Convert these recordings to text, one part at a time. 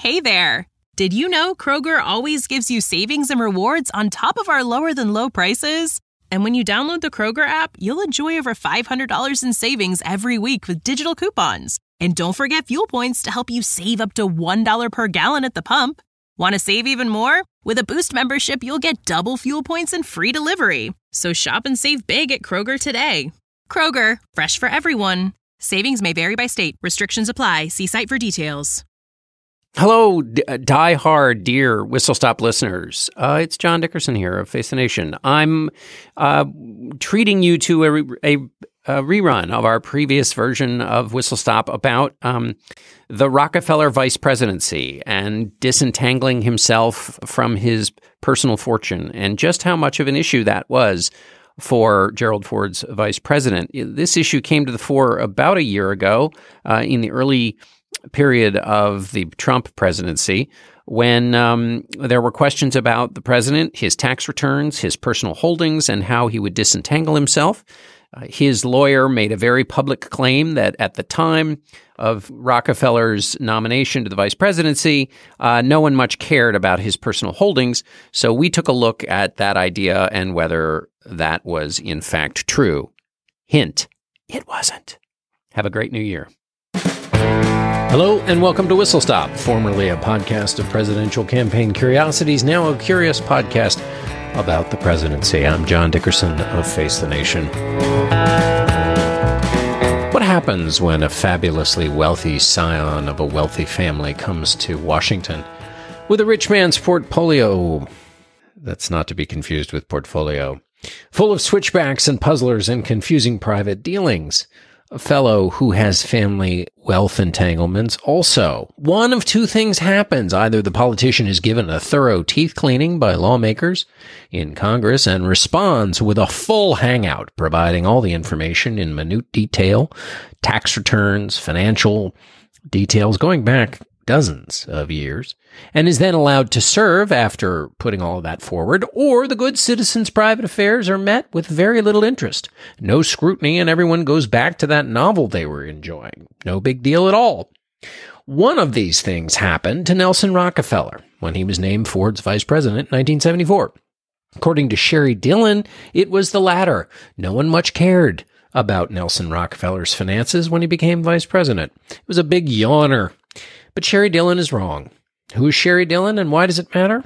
Hey there! Did you know Kroger always gives you savings and rewards on top of our lower-than-low prices? And when you download the Kroger app, you'll enjoy over $500 in savings every week with digital coupons. And don't forget fuel points to help you save up to $1 per gallon at the pump. Want to save even more? With a Boost membership, you'll get double fuel points and free delivery. So shop and save big at Kroger today. Kroger, fresh for everyone. Savings may vary by state. Restrictions apply. See site for details. Hello, die-hard, dear Whistle Stop listeners. It's John Dickerson here of Face the Nation. I'm treating you to a rerun of our previous version of Whistle Stop about the Rockefeller vice presidency and disentangling himself from his personal fortune and just how much of an issue that was for Gerald Ford's vice president. This issue came to the fore about a year ago in the early period of the Trump presidency when there were questions about the president, his tax returns, his personal holdings, and how he would disentangle himself. His lawyer made a very public claim that at the time of Rockefeller's nomination to the vice presidency, no one much cared about his personal holdings. So we took a look at that idea and whether that was in fact true. Hint, it wasn't. Have a great new year. Hello and welcome to Whistle Stop, formerly a podcast of presidential campaign curiosities, now a curious podcast about the presidency. I'm John Dickerson of Face the Nation. What happens when a fabulously wealthy scion of a wealthy family comes to Washington with a rich man's portfolio? That's not to be confused with portfolio. Full of switchbacks and puzzlers and confusing private dealings. A fellow who has family wealth entanglements also. One of two things happens. Either the politician is given a thorough teeth cleaning by lawmakers in Congress and responds with a full hangout, providing all the information in minute detail, tax returns, financial details going back dozens of years, and is then allowed to serve after putting all of that forward, or the good citizen's private affairs are met with very little interest, no scrutiny, and everyone goes back to that novel they were enjoying. No big deal at all. One of these things happened to Nelson Rockefeller when he was named Ford's vice president in 1974. According to Sherry Dillon, it was the latter. No one much cared about Nelson Rockefeller's finances when he became vice president. It was a big yawner. But Sherry Dillon is wrong. Who is Sherry Dillon and why does it matter?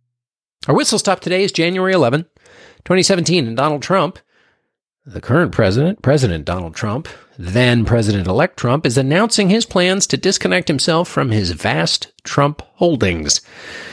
Our whistle stop today is January 11, 2017, and Donald Trump, the current president, President Donald Trump, then President-elect Trump, is announcing his plans to disconnect himself from his vast Trump holdings.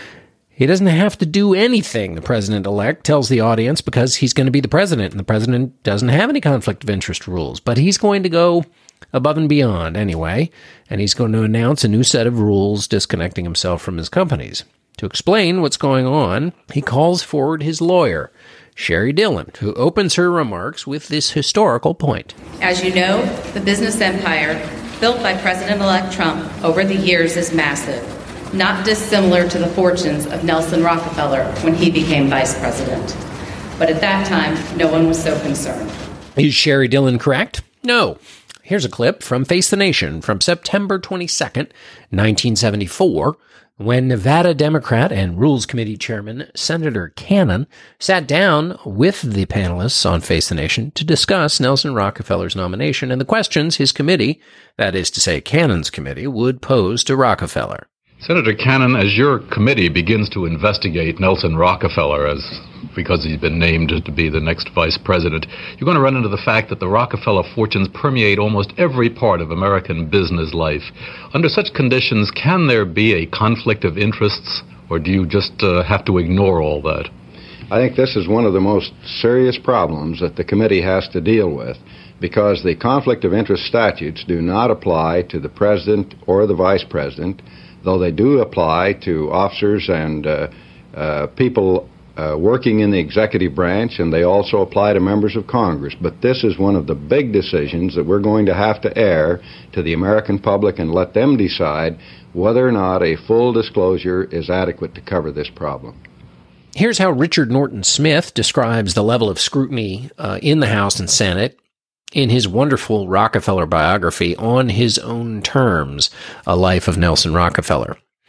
He doesn't have to do anything, the president-elect tells the audience, because he's going to be the president, and the president doesn't have any conflict of interest rules. But he's going to go above and beyond anyway, and he's going to announce a new set of rules disconnecting himself from his companies. To explain what's going on, he calls forward his lawyer, Sherry Dillon, who opens her remarks with this historical point. As you know, the business empire built by President-elect Trump over the years is massive, not dissimilar to the fortunes of Nelson Rockefeller when he became vice president. But at that time, no one was so concerned. Is Sherry Dillon correct? No. Here's a clip from Face the Nation from September 22nd, 1974, when Nevada Democrat and Rules Committee Chairman Senator Cannon sat down with the panelists on Face the Nation to discuss Nelson Rockefeller's nomination and the questions his committee, that is to say Cannon's committee, would pose to Rockefeller. Senator Cannon, as your committee begins to investigate Nelson Rockefeller because he's been named to be the next vice president, you're going to run into the fact that the Rockefeller fortunes permeate almost every part of American business life. Under such conditions, can there be a conflict of interests, or do you just have to ignore all that? I think this is one of the most serious problems that the committee has to deal with, because the conflict of interest statutes do not apply to the president or the vice president, though they do apply to officers and people working in the executive branch, and they also apply to members of Congress. But this is one of the big decisions that we're going to have to air to the American public and let them decide whether or not a full disclosure is adequate to cover this problem. Here's how Richard Norton Smith describes the level of scrutiny in the House and Senate in his wonderful Rockefeller biography, On His Own Terms, A Life of Nelson Rockefeller.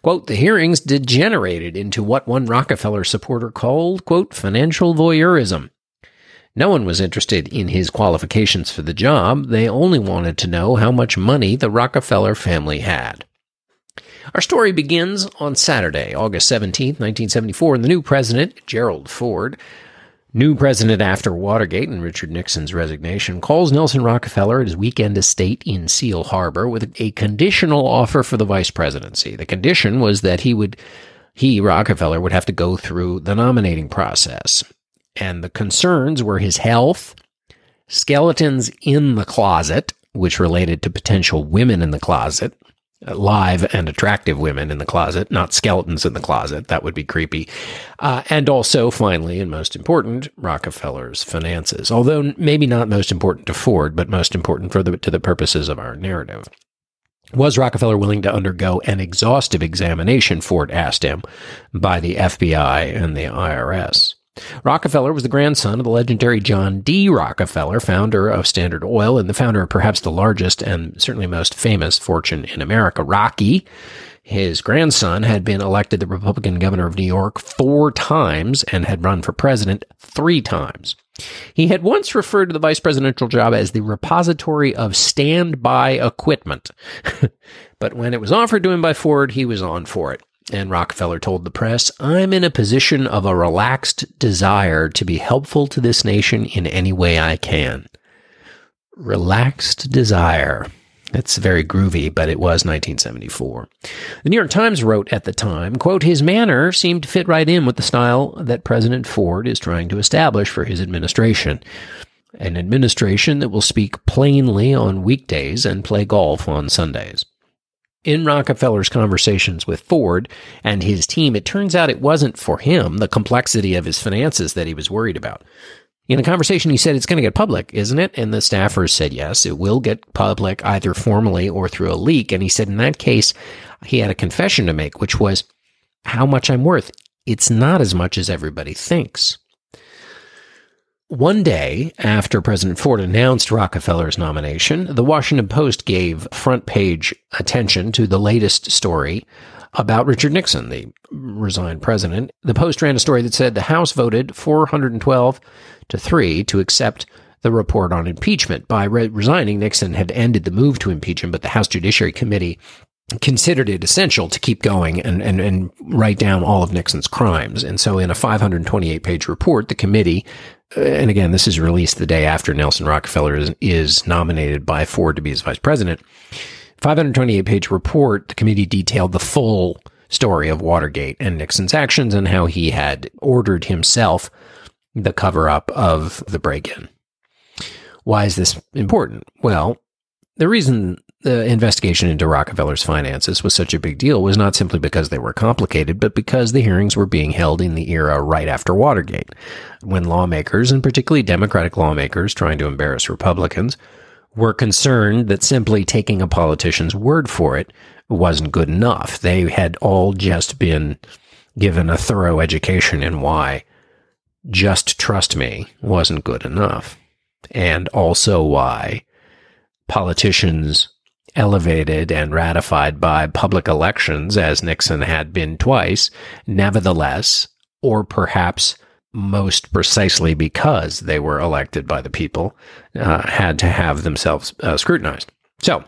Quote, the hearings degenerated into what one Rockefeller supporter called, quote, financial voyeurism. No one was interested in his qualifications for the job. They only wanted to know how much money the Rockefeller family had. Our story begins on Saturday, August 17, 1974, and the new president, Gerald Ford, new president after Watergate and Richard Nixon's resignation, calls Nelson Rockefeller at his weekend estate in Seal Harbor with a conditional offer for the vice presidency. The condition was that Rockefeller, would have to go through the nominating process. And the concerns were his health, skeletons in the closet, which related to potential women in the closet, live and attractive women in the closet, not skeletons in the closet. That would be creepy. And also, finally, and most important, Rockefeller's finances. Although maybe not most important to Ford, but most important to the purposes of our narrative. Was Rockefeller willing to undergo an exhaustive examination, Ford asked him, by the FBI and the IRS? Rockefeller was the grandson of the legendary John D. Rockefeller, founder of Standard Oil and the founder of perhaps the largest and certainly most famous fortune in America, Rocky. His grandson had been elected the Republican governor of New York 4 times and had run for president 3 times. He had once referred to the vice presidential job as the repository of standby equipment. But when it was offered to him by Ford, he was on for it. And Rockefeller told the press, I'm in a position of a relaxed desire to be helpful to this nation in any way I can. Relaxed desire. That's very groovy, but it was 1974. The New York Times wrote at the time, quote, his manner seemed to fit right in with the style that President Ford is trying to establish for his administration. An administration that will speak plainly on weekdays and play golf on Sundays. In Rockefeller's conversations with Ford and his team, it turns out it wasn't for him the complexity of his finances that he was worried about. In a conversation, he said, it's going to get public, isn't it? And the staffers said, yes, it will get public either formally or through a leak. And he said, in that case, he had a confession to make, which was how much I'm worth. It's not as much as everybody thinks. One day after President Ford announced Rockefeller's nomination, the Washington Post gave front page attention to the latest story about Richard Nixon, the resigned president. The Post ran a story that said the House voted 412-3 to accept the report on impeachment. By resigning, Nixon had ended the move to impeach him, but the House Judiciary Committee considered it essential to keep going and write down all of Nixon's crimes. And so in a 528-page report, the committee, and again, this is released the day after Nelson Rockefeller is nominated by Ford to be his vice president, 528-page report, the committee detailed the full story of Watergate and Nixon's actions and how he had ordered himself the cover-up of the break-in. Why is this important? Well, the reason the investigation into Rockefeller's finances was such a big deal was not simply because they were complicated, but because the hearings were being held in the era right after Watergate, when lawmakers, and particularly Democratic lawmakers trying to embarrass Republicans, were concerned that simply taking a politician's word for it wasn't good enough. They had all just been given a thorough education in why just trust me wasn't good enough, and also why politicians elevated and ratified by public elections, as Nixon had been twice, nevertheless, or perhaps most precisely because they were elected by the people, had to have themselves scrutinized. So,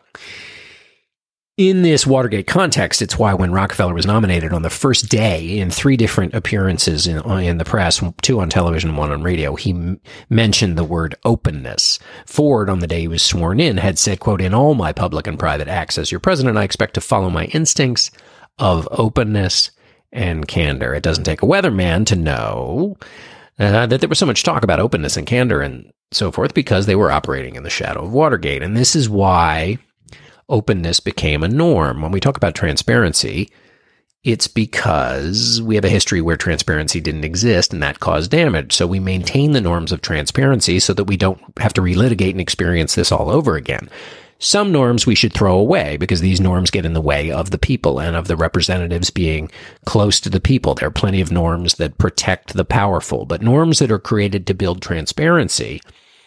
in this Watergate context, it's why when Rockefeller was nominated on the first day in 3 different appearances in the press, 2 on television, 1 on radio, he mentioned the word openness. Ford, on the day he was sworn in, had said, quote, in all my public and private acts as your president, I expect to follow my instincts of openness and candor. It doesn't take a weatherman to know that there was so much talk about openness and candor and so forth because they were operating in the shadow of Watergate. And this is why openness became a norm. When we talk about transparency, it's because we have a history where transparency didn't exist and that caused damage. So we maintain the norms of transparency so that we don't have to relitigate and experience this all over again. Some norms we should throw away because these norms get in the way of the people and of the representatives being close to the people. There are plenty of norms that protect the powerful, but norms that are created to build transparency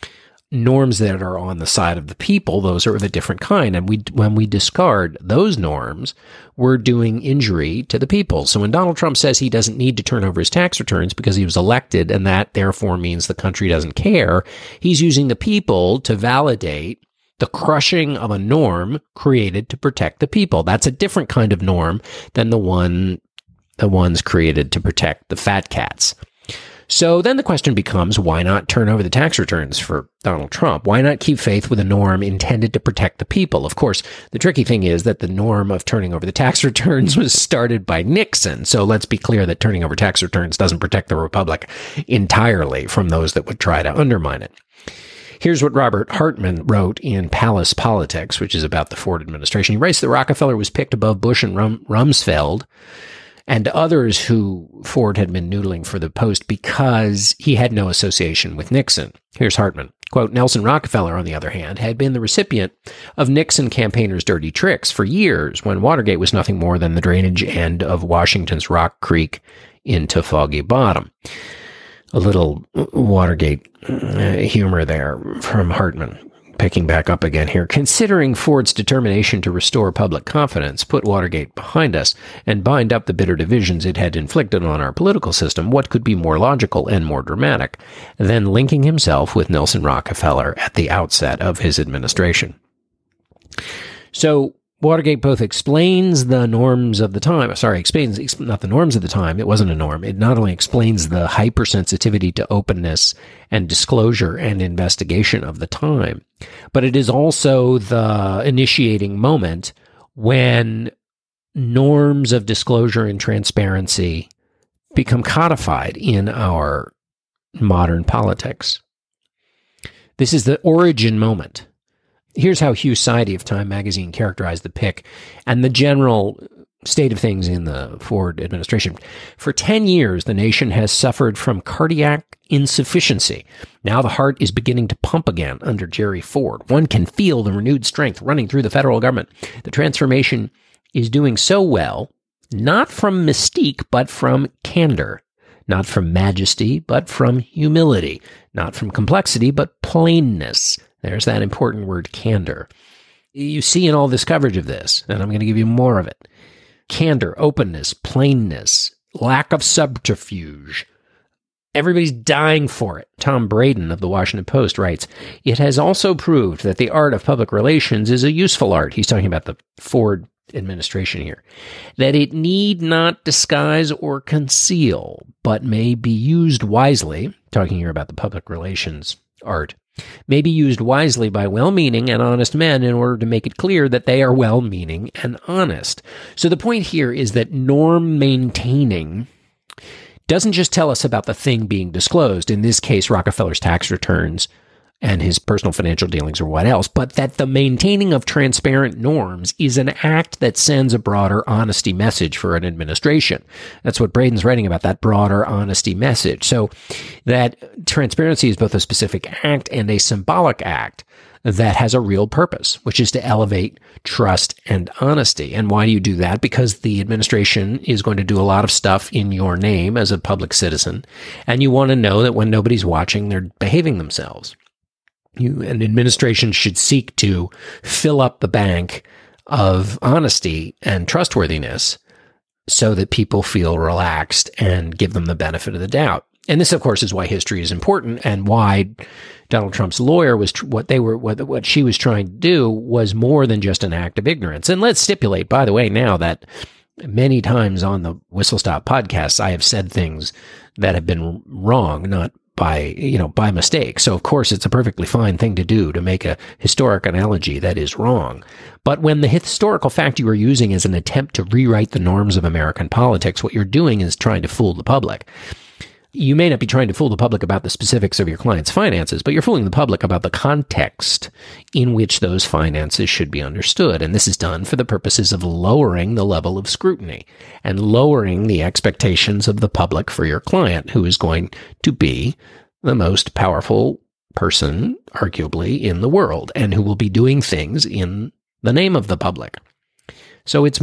norms that are on the side of the people, those are of a different kind. And when we discard those norms, we're doing injury to the people. So when Donald Trump says he doesn't need to turn over his tax returns because he was elected and that therefore means the country doesn't care, he's using the people to validate the crushing of a norm created to protect the people. That's a different kind of norm than the ones created to protect the fat cats. So then the question becomes, why not turn over the tax returns for Donald Trump? Why not keep faith with a norm intended to protect the people? Of course, the tricky thing is that the norm of turning over the tax returns was started by Nixon. So let's be clear that turning over tax returns doesn't protect the republic entirely from those that would try to undermine it. Here's what Robert Hartman wrote in Palace Politics, which is about the Ford administration. He writes that Rockefeller was picked above Bush and Rumsfeld and others who Ford had been noodling for the post because he had no association with Nixon. Here's Hartman. Quote, Nelson Rockefeller, on the other hand, had been the recipient of Nixon campaigners' dirty tricks for years when Watergate was nothing more than the drainage end of Washington's Rock Creek into Foggy Bottom. A little Watergate humor there from Hartman. Picking back up again here, considering Ford's determination to restore public confidence, put Watergate behind us, and bind up the bitter divisions it had inflicted on our political system, what could be more logical and more dramatic than linking himself with Nelson Rockefeller at the outset of his administration? So Watergate both explains the norms of the time. Explains not the norms of the time. It wasn't a norm. It not only explains the hypersensitivity to openness and disclosure and investigation of the time, but it is also the initiating moment when norms of disclosure and transparency become codified in our modern politics. This is the origin moment. Here's how Hugh Sidey of Time magazine characterized the pick and the general state of things in the Ford administration. For 10 years, the nation has suffered from cardiac insufficiency. Now the heart is beginning to pump again under Jerry Ford. One can feel the renewed strength running through the federal government. The transformation is doing so well, not from mystique, but from candor. Not from majesty, but from humility. Not from complexity, but plainness. There's that important word, candor. You see in all this coverage of this, and I'm going to give you more of it, candor, openness, plainness, lack of subterfuge. Everybody's dying for it. Tom Braden of the Washington Post writes, it has also proved that the art of public relations is a useful art. He's talking about the Ford administration here. That it need not disguise or conceal, but may be used wisely, talking here about the public relations art, may be used wisely by well-meaning and honest men in order to make it clear that they are well-meaning and honest. So the point here is that norm maintaining doesn't just tell us about the thing being disclosed, in this case, Rockefeller's tax returns and his personal financial dealings or what else, but that the maintaining of transparent norms is an act that sends a broader honesty message for an administration. That's what Braden's writing about, that broader honesty message. So that transparency is both a specific act and a symbolic act that has a real purpose, which is to elevate trust and honesty. And why do you do that? Because the administration is going to do a lot of stuff in your name as a public citizen, and you want to know that when nobody's watching, they're behaving themselves. An administration should seek to fill up the bank of honesty and trustworthiness so that people feel relaxed and give them the benefit of the doubt. And this, of course, is why history is important and why Donald Trump's lawyer was what she was trying to do was more than just an act of ignorance. And let's stipulate, by the way, now that many times on the Whistle Stop podcasts, I have said things that have been wrong, not by mistake. So of course it's a perfectly fine thing to do to make a historic analogy that is wrong. But when the historical fact you are using is an attempt to rewrite the norms of American politics, what you're doing is trying to fool the public. You may not be trying to fool the public about the specifics of your client's finances, but you're fooling the public about the context in which those finances should be understood. And this is done for the purposes of lowering the level of scrutiny and lowering the expectations of the public for your client, who is going to be the most powerful person, arguably, in the world, and who will be doing things in the name of the public. So it's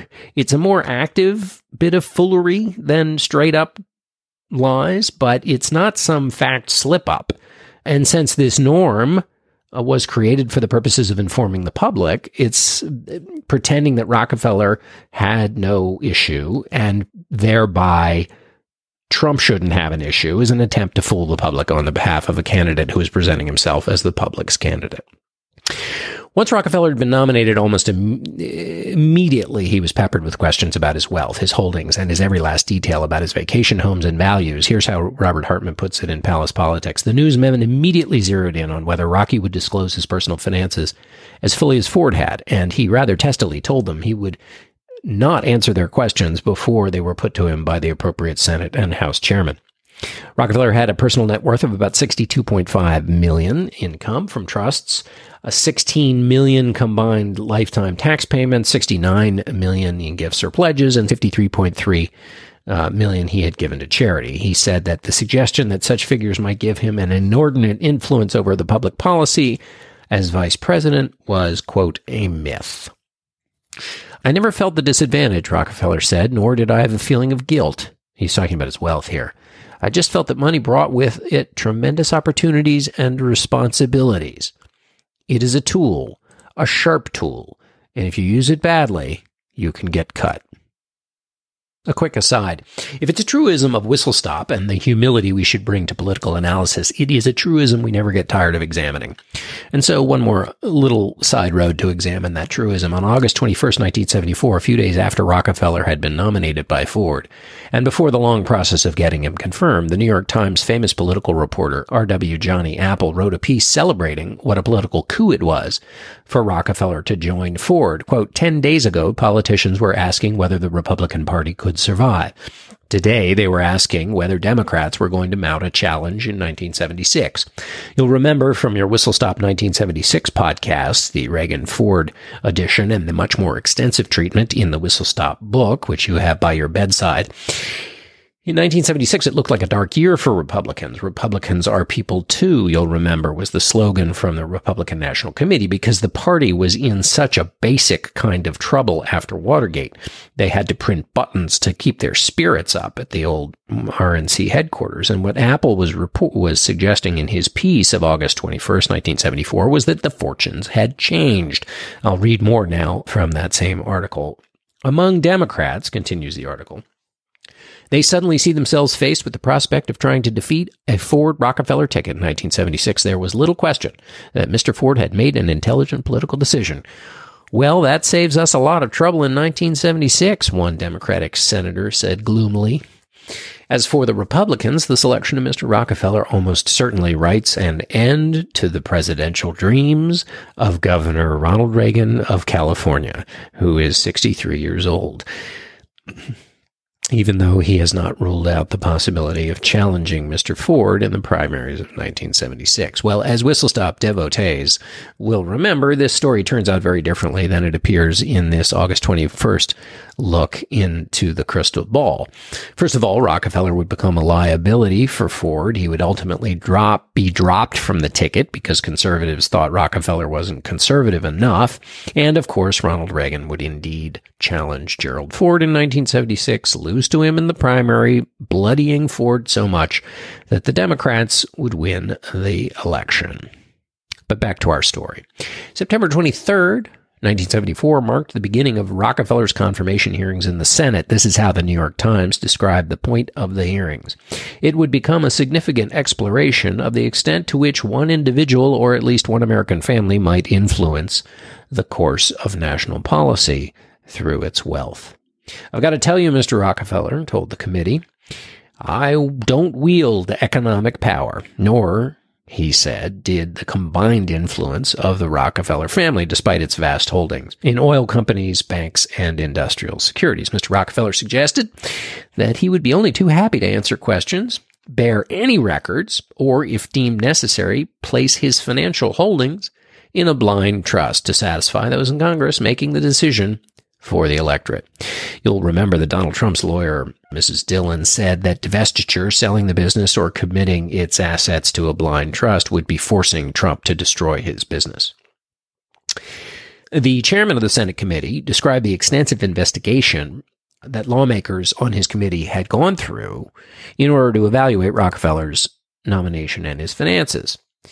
a more active bit of foolery than straight up lies, but it's not some fact slip up. And since this norm was created for the purposes of informing the public, it's pretending that Rockefeller had no issue and thereby Trump shouldn't have an issue is an attempt to fool the public on the behalf of a candidate who is presenting himself as the public's candidate. Once Rockefeller had been nominated, almost immediately he was peppered with questions about his wealth, his holdings, and his every last detail about his vacation homes and values. Here's how Robert Hartman puts it in Palace Politics. The newsmen immediately zeroed in on whether Rocky would disclose his personal finances as fully as Ford had, and he rather testily told them he would not answer their questions before they were put to him by the appropriate Senate and House chairman. Rockefeller had a personal net worth of about $62.5 million income from trusts, a $16 million combined lifetime tax payment, $69 million in gifts or pledges, and $53.3 million he had given to charity. He said that the suggestion that such figures might give him an inordinate influence over the public policy as vice president was, quote, a myth. I never felt the disadvantage, Rockefeller said, nor did I have a feeling of guilt. He's talking about his wealth here. I just felt that money brought with it tremendous opportunities and responsibilities. It is a tool, a sharp tool, and if you use it badly, you can get cut. A quick aside. If it's a truism of whistle stop and the humility we should bring to political analysis, it is a truism we never get tired of examining. And so one more little side road to examine that truism. On August 21st, 1974, a few days after Rockefeller had been nominated by Ford, and before the long process of getting him confirmed, the New York Times famous political reporter R.W. Johnny Apple wrote a piece celebrating what a political coup it was for Rockefeller to join Ford. Quote, 10 days ago, politicians were asking whether the Republican Party could survive. Today, they were asking whether Democrats were going to mount a challenge in 1976. You'll remember from your Whistle Stop 1976 podcast, the Reagan-Ford edition, and the much more extensive treatment in the Whistle Stop book, which you have by your bedside. In 1976, it looked like a dark year for Republicans. Republicans are people too, you'll remember, was the slogan from the Republican National Committee because the party was in such a basic kind of trouble after Watergate. They had to print buttons to keep their spirits up at the old RNC headquarters. And what Apple was suggesting in his piece of August 21st, 1974, was that the fortunes had changed. I'll read more now from that same article. Among Democrats, continues the article, they suddenly see themselves faced with the prospect of trying to defeat a Ford-Rockefeller ticket in 1976. There was little question that Mr. Ford had made an intelligent political decision. Well, that saves us a lot of trouble in 1976, one Democratic senator said gloomily. As for the Republicans, the selection of Mr. Rockefeller almost certainly writes an end to the presidential dreams of Governor Ronald Reagan of California, who is 63 years old. Even though he has not ruled out the possibility of challenging Mr. Ford in the primaries of 1976. Well, as Whistle Stop devotees will remember, this story turns out very differently than it appears in this August 21st look into the crystal ball. First of all, Rockefeller would become a liability for Ford. He would ultimately be dropped from the ticket because conservatives thought Rockefeller wasn't conservative enough. And of course, Ronald Reagan would indeed challenge Gerald Ford in 1976, lose to him in the primary, bloodying Ford so much that the Democrats would win the election. But back to our story. September 23rd, 1974 marked the beginning of Rockefeller's confirmation hearings in the Senate. This is how the New York Times described the point of the hearings. It would become a significant exploration of the extent to which one individual or at least one American family might influence the course of national policy through its wealth. I've got to tell you, Mr. Rockefeller told the committee, I don't wield economic power, nor, he said, did the combined influence of the Rockefeller family, despite its vast holdings in oil companies, banks, and industrial securities. Mr. Rockefeller suggested that he would be only too happy to answer questions, bear any records, or, if deemed necessary, place his financial holdings in a blind trust to satisfy those in Congress making the decision for the electorate. You'll remember that Donald Trump's lawyer, Mrs. Dillon, said that divestiture, selling the business, or committing its assets to a blind trust would be forcing Trump to destroy his business. The chairman of the Senate committee described the extensive investigation that lawmakers on his committee had gone through in order to evaluate Rockefeller's nomination and his finances.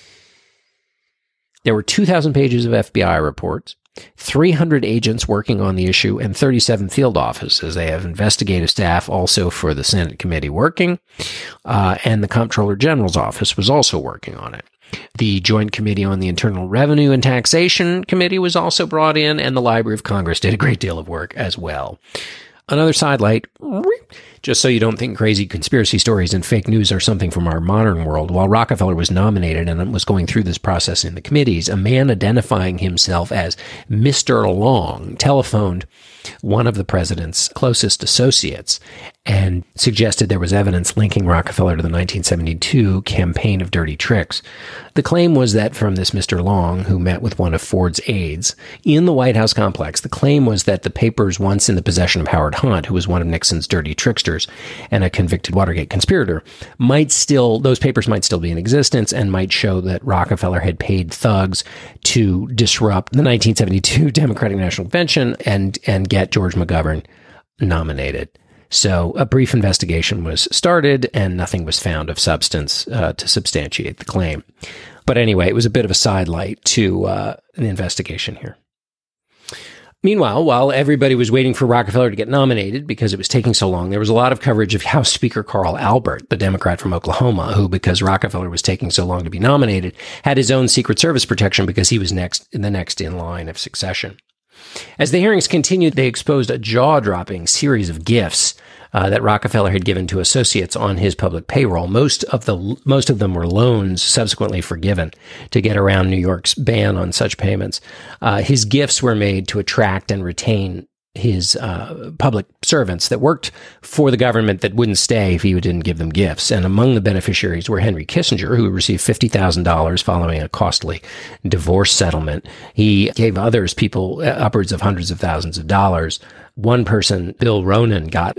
There were 2,000 pages of FBI reports, 300 agents working on the issue, and 37 field offices. They have investigative staff also for the Senate committee working, and the Comptroller General's office was also working on it. The Joint Committee on the Internal Revenue and Taxation Committee was also brought in, and the Library of Congress did a great deal of work as well. Another sidelight, just so you don't think crazy conspiracy stories and fake news are something from our modern world. While Rockefeller was nominated and was going through this process in the committees, a man identifying himself as Mr. Long telephoned one of the president's closest associates and suggested there was evidence linking Rockefeller to the 1972 campaign of dirty tricks. The claim was that from this Mr. Long, who met with one of Ford's aides in the White House complex, the claim was that the papers once in the possession of Howard Hunt, who was one of Nixon's dirty tricksters and a convicted Watergate conspirator, those papers might still be in existence and might show that Rockefeller had paid thugs to disrupt the 1972 Democratic National Convention and get George McGovern nominated. So a brief investigation was started and nothing was found of substance to substantiate the claim. But anyway, it was a bit of a sidelight to an investigation here. Meanwhile, while everybody was waiting for Rockefeller to get nominated because it was taking so long, there was a lot of coverage of House Speaker Carl Albert, the Democrat from Oklahoma, who, because Rockefeller was taking so long to be nominated, had his own Secret Service protection because he was the next in line of succession. As the hearings continued, they exposed a jaw-dropping series of gifts that Rockefeller had given to associates on his public payroll. Most of them were loans subsequently forgiven to get around New York's ban on such payments. His gifts were made to attract and retain his public servants that worked for the government that wouldn't stay if he didn't give them gifts. And among the beneficiaries were Henry Kissinger, who received $50,000 following a costly divorce settlement. He gave people upwards of hundreds of thousands of dollars. One person, Bill Ronan, got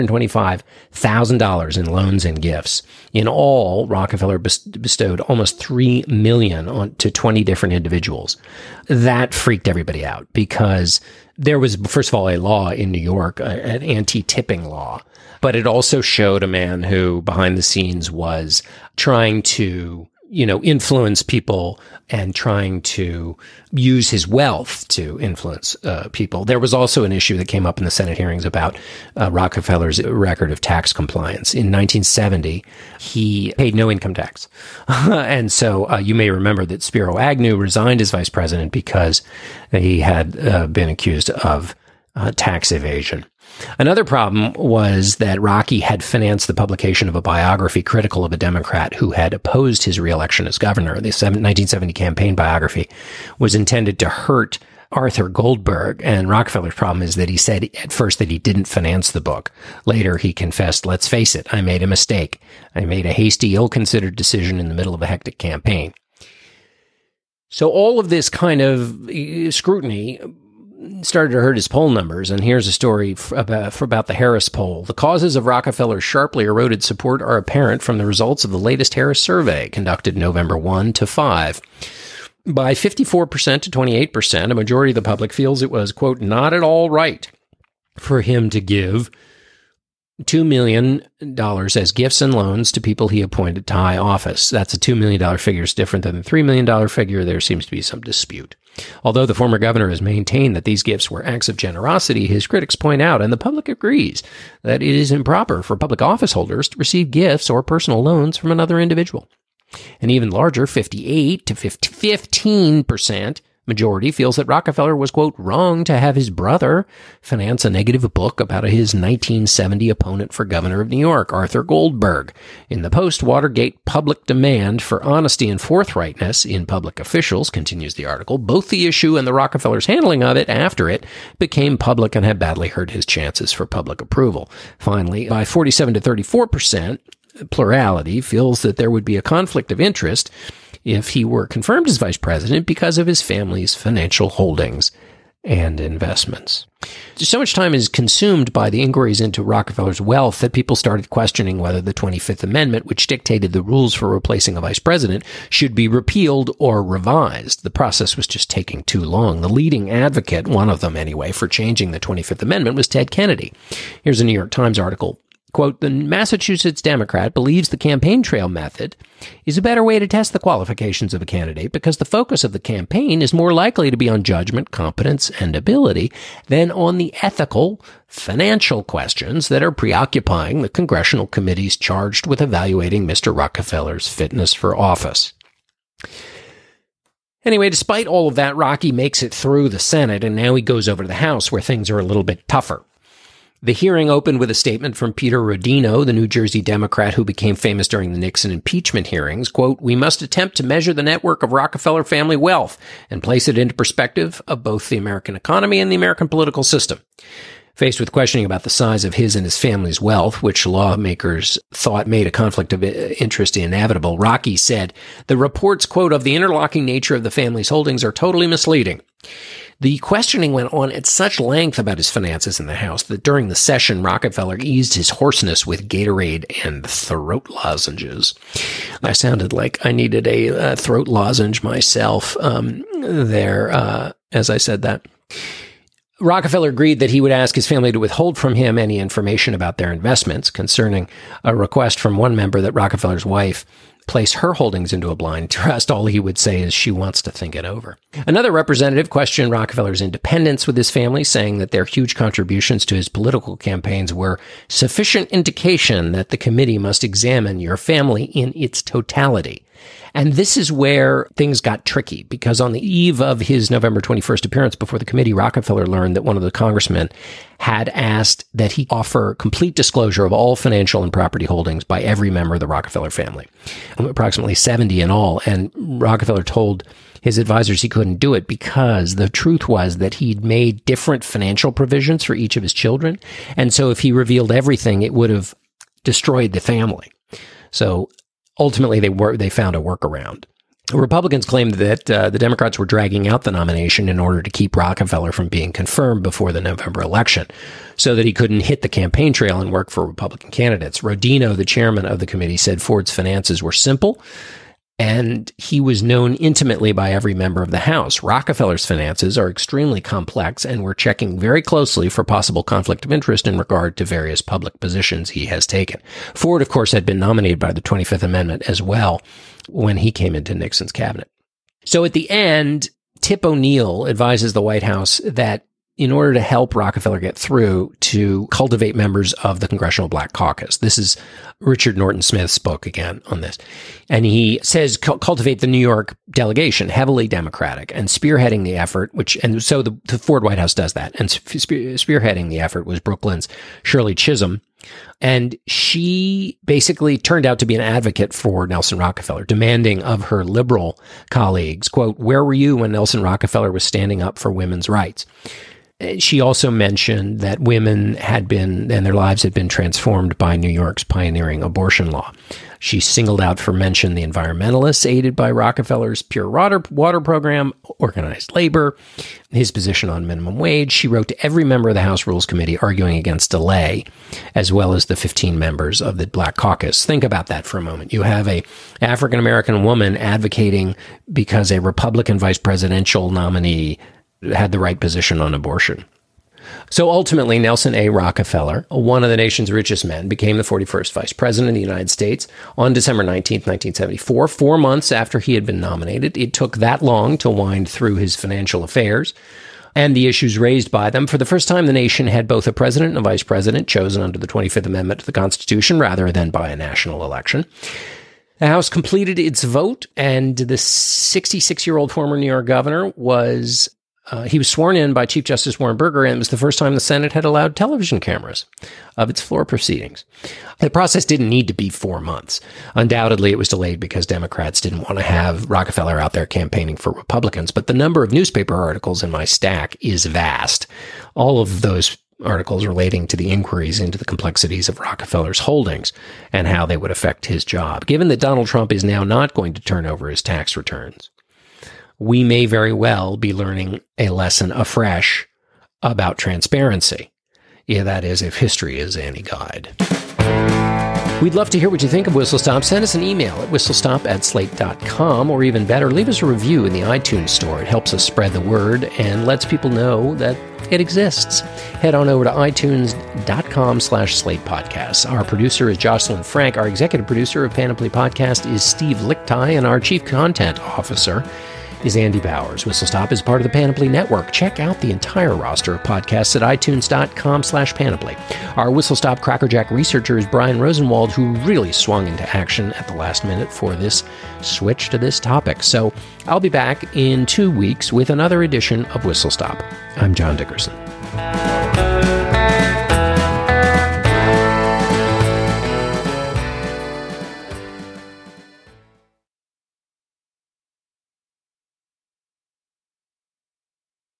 $625,000 in loans and gifts. In all, Rockefeller bestowed almost $3 million to 20 different individuals. That freaked everybody out because there was, first of all, a law in New York, an anti-tipping law, but it also showed a man who behind the scenes was trying to, influence people and trying to use his wealth to influence people. There was also an issue that came up in the Senate hearings about Rockefeller's record of tax compliance. In 1970, he paid no income tax. And so you may remember that Spiro Agnew resigned as vice president because he had been accused of tax evasion. Another problem was that Rocky had financed the publication of a biography critical of a Democrat who had opposed his reelection as governor. The 1970 campaign biography was intended to hurt Arthur Goldberg, and Rockefeller's problem is that he said at first that he didn't finance the book. Later, he confessed, "Let's face it, I made a mistake. I made a hasty, ill-considered decision in the middle of a hectic campaign." So all of this kind of scrutiny started to hurt his poll numbers, and here's a story about the Harris poll. The causes of Rockefeller's sharply eroded support are apparent from the results of the latest Harris survey, conducted November 1 to 5. By 54% to 28%, a majority of the public feels it was, quote, not at all right for him to give $2 million as gifts and loans to people he appointed to high office. That's a $2 million figure. It's different than the $3 million figure. There seems to be some dispute. Although the former governor has maintained that these gifts were acts of generosity, his critics point out, and the public agrees, that it is improper for public office holders to receive gifts or personal loans from another individual. An even larger 58 to 15% majority feels that Rockefeller was, quote, wrong to have his brother finance a negative book about his 1970 opponent for governor of New York, Arthur Goldberg. In the post-Watergate public demand for honesty and forthrightness in public officials, continues the article, both the issue and the Rockefellers' handling of it after it became public and had badly hurt his chances for public approval. Finally, by 47 to 34%, plurality feels that there would be a conflict of interest if he were confirmed as vice president because of his family's financial holdings and investments. So much time is consumed by the inquiries into Rockefeller's wealth that people started questioning whether the 25th Amendment, which dictated the rules for replacing a vice president, should be repealed or revised. The process was just taking too long. The leading advocate, one of them anyway, for changing the 25th Amendment was Ted Kennedy. Here's a New York Times article. Quote, the Massachusetts Democrat believes the campaign trail method is a better way to test the qualifications of a candidate because the focus of the campaign is more likely to be on judgment, competence, and ability than on the ethical, financial questions that are preoccupying the congressional committees charged with evaluating Mr. Rockefeller's fitness for office. Anyway, despite all of that, Rocky makes it through the Senate, and now he goes over to the House where things are a little bit tougher. The hearing opened with a statement from Peter Rodino, the New Jersey Democrat who became famous during the Nixon impeachment hearings. Quote, we must attempt to measure the network of Rockefeller family wealth and place it into perspective of both the American economy and the American political system. Faced with questioning about the size of his and his family's wealth, which lawmakers thought made a conflict of interest inevitable, Rocky said, the reports, quote, of the interlocking nature of the family's holdings are totally misleading. The questioning went on at such length about his finances in the House that during the session, Rockefeller eased his hoarseness with Gatorade and throat lozenges. I sounded like I needed a throat lozenge myself as I said that. Rockefeller agreed that he would ask his family to withhold from him any information about their investments, concerning a request from one member that Rockefeller's wife place her holdings into a blind trust. All he would say is she wants to think it over. Another representative questioned Rockefeller's independence with his family, saying that their huge contributions to his political campaigns were sufficient indication that the committee must examine your family in its totality. And this is where things got tricky, because on the eve of his November 21st appearance before the committee, Rockefeller learned that one of the congressmen had asked that he offer complete disclosure of all financial and property holdings by every member of the Rockefeller family, approximately 70 in all. And Rockefeller told his advisors he couldn't do it because the truth was that he'd made different financial provisions for each of his children. And so if he revealed everything, it would have destroyed the family. So ultimately, they found a workaround. Republicans claimed that the Democrats were dragging out the nomination in order to keep Rockefeller from being confirmed before the November election, so that he couldn't hit the campaign trail and work for Republican candidates. Rodino, the chairman of the committee, said Ford's finances were simple, and he was known intimately by every member of the House. Rockefeller's finances are extremely complex, and we're checking very closely for possible conflict of interest in regard to various public positions he has taken. Ford, of course, had been nominated by the 25th Amendment as well when he came into Nixon's cabinet. So at the end, Tip O'Neill advises the White House that in order to help Rockefeller get through, to cultivate members of the Congressional Black Caucus. This is Richard Norton Smith's book again on this. And he says cultivate the New York delegation, heavily Democratic, and spearheading the effort, so the Ford White House does that. And spearheading the effort was Brooklyn's Shirley Chisholm. And she basically turned out to be an advocate for Nelson Rockefeller, demanding of her liberal colleagues, quote, where were you when Nelson Rockefeller was standing up for women's rights? She also mentioned that women had been, and their lives had been transformed by New York's pioneering abortion law. She singled out for mention the environmentalists aided by Rockefeller's Pure Water program, organized labor, his position on minimum wage. She wrote to every member of the House Rules Committee arguing against delay, as well as the 15 members of the Black Caucus. Think about that for a moment. You have a African-American woman advocating because a Republican vice presidential nominee had the right position on abortion. So ultimately, Nelson A. Rockefeller, one of the nation's richest men, became the 41st vice president of the United States on December 19, 1974, 4 months after he had been nominated. It took that long to wind through his financial affairs and the issues raised by them. For the first time, the nation had both a president and a vice president chosen under the 25th Amendment to the Constitution rather than by a national election. The House completed its vote, and the 66-year-old former New York governor was sworn in by Chief Justice Warren Burger, and it was the first time the Senate had allowed television cameras of its floor proceedings. The process didn't need to be 4 months. Undoubtedly, it was delayed because Democrats didn't want to have Rockefeller out there campaigning for Republicans, but the number of newspaper articles in my stack is vast. All of those articles relating to the inquiries into the complexities of Rockefeller's holdings and how they would affect his job. Given that Donald Trump is now not going to turn over his tax returns, we may very well be learning a lesson afresh about transparency. Yeah, that is, if history is any guide. We'd love to hear what you think of Whistle Stop. Send us an email at whistlestop@slate.com, or even better, leave us a review in the iTunes store. It helps us spread the word and lets people know that It exists. Head on over to itunes.com/Slate Podcasts. Our producer is Jocelyn Frank. Our executive producer of Panoply Podcast is Steve Lichtai, and our chief content officer is Andy Bowers. Whistle Stop is part of the Panoply Network. Check out the entire roster of podcasts at itunes.com/Panoply. Our Whistle Stop Crackerjack researcher is Brian Rosenwald, who really swung into action at the last minute for this switch to this topic. So I'll be back in 2 weeks with another edition of Whistle Stop. I'm John Dickerson.